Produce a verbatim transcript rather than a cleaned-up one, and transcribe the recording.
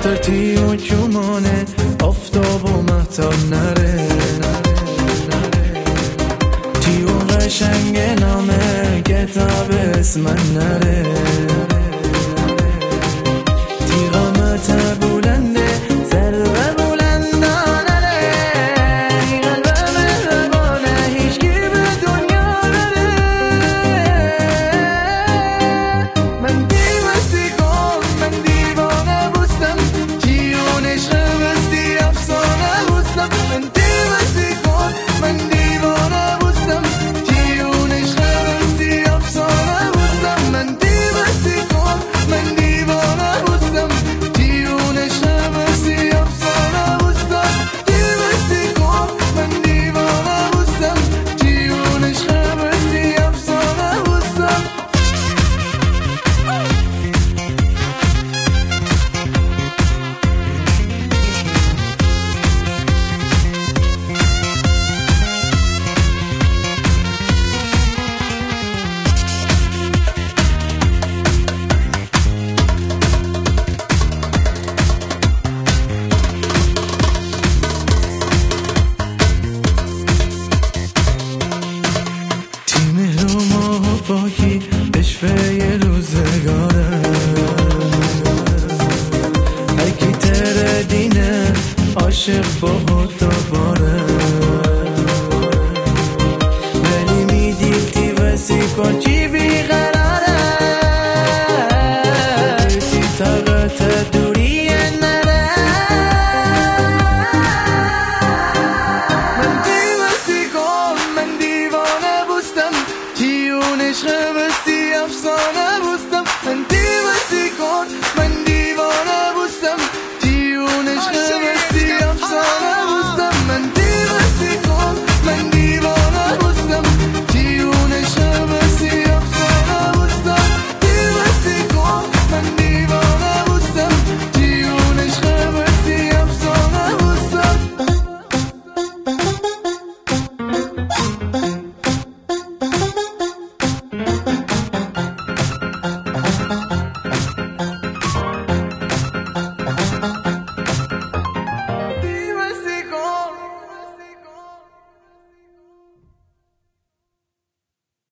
دختر تیو کمانه آفتاب و مهتاب نره تیو قشنگ نامه کتاب اسمن نره تی قامت بلنده ذره بلندانه ای قلب مهربانه هیچکی به دنیا نره من دیوستی کن من دیوانه بستم تیون عشق بستی افسانه بستم من دیوستی کن من دیوانه بستم تیون عشق بستی افسانه بستم من دیوستی کن من دیوانه بستم تیون عشق بستی افسانه بستم دیوستی کن من دیوانه بستم تیون عشق بستی افسانه بستم باکی عشقه یه روزگاره هرکی تره دینه عاشق با خود